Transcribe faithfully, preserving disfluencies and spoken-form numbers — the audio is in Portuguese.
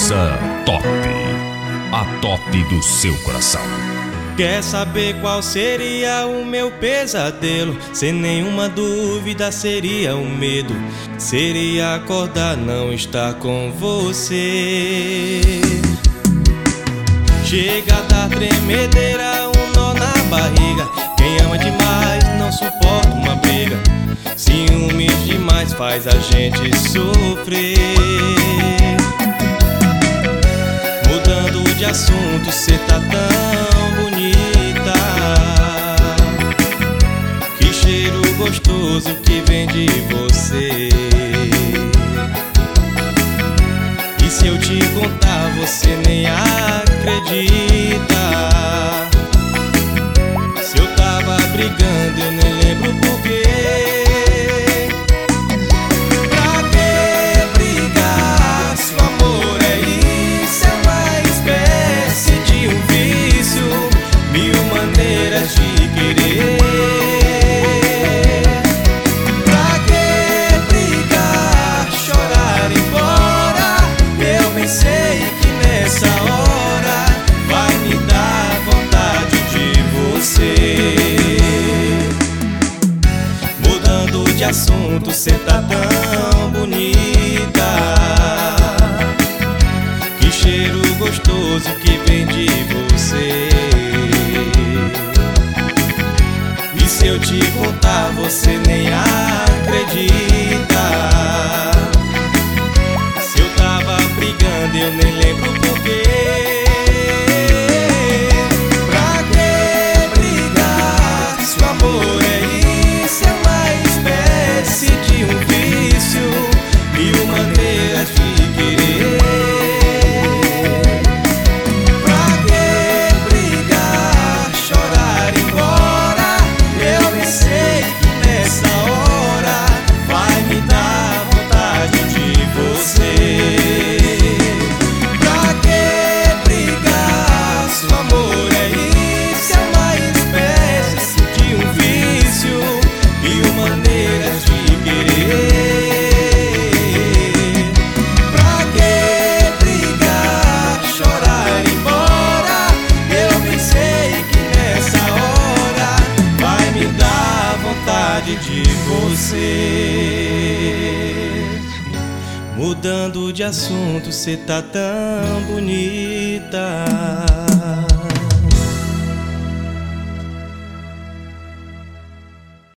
Força Top, a top do seu coração. Quer saber qual seria o meu pesadelo? Sem nenhuma dúvida seria o medo. Seria acordar, não estar com você. Chega a dar tremedeira, um nó na barriga. Quem ama demais não suporta uma briga. Ciúmes demais faz a gente sofrer. Mudando de assunto, cê tá tão bonita. Que cheiro gostoso que vem de você. E se eu te contar, você nem acredita. Se eu tava brigando, eu nem lembro porquê. De querer, pra que brigar, chorar, ir embora? Eu bem sei que nessa hora vai me dar vontade de você. Mudando de assunto, cê tá tão bonita. Que cheiro gostoso que vem de você. Se eu te contar, você nem acredita. Se eu tava brigando, eu nem lembro porquê. Pra que brigar, se o amor é isso? É uma espécie de um vício, mil maneiras de querer. De você. Mudando de assunto, cê tá tão bonita.